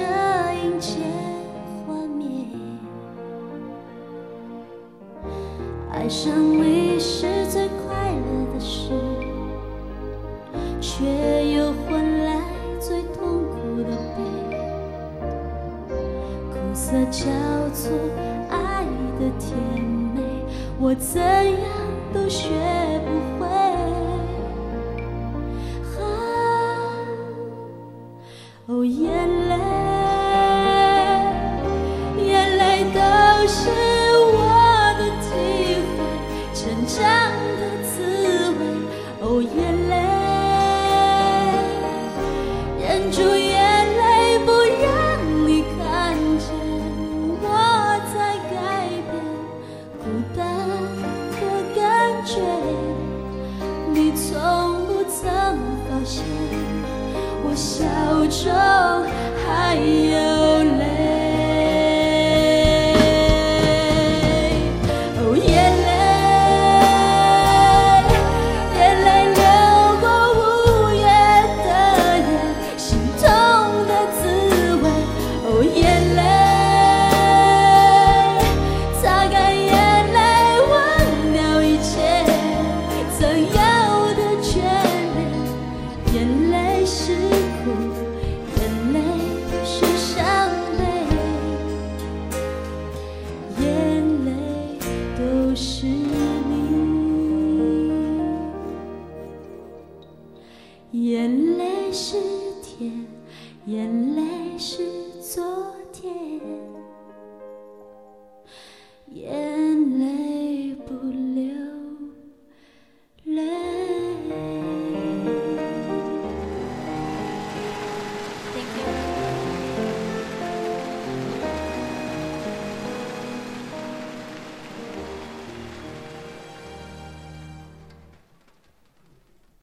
迎接幻灭。爱上你是最快乐的事，却又换来最痛苦的悲。苦涩交错，爱的甜美，我怎样都学不会。哦，眼泪，眼泪都是我的体会，成长的滋味。哦，眼泪，忍住眼泪，不让你看见我在改变。孤单的感觉，你从不曾发现。我笑中还有泪。哦，眼泪，眼泪流过无月的夜，心痛的滋味。哦，眼泪，擦干眼泪，忘掉一切曾有的眷恋。眼泪是苦，眼泪是伤悲，眼泪都是你，眼泪是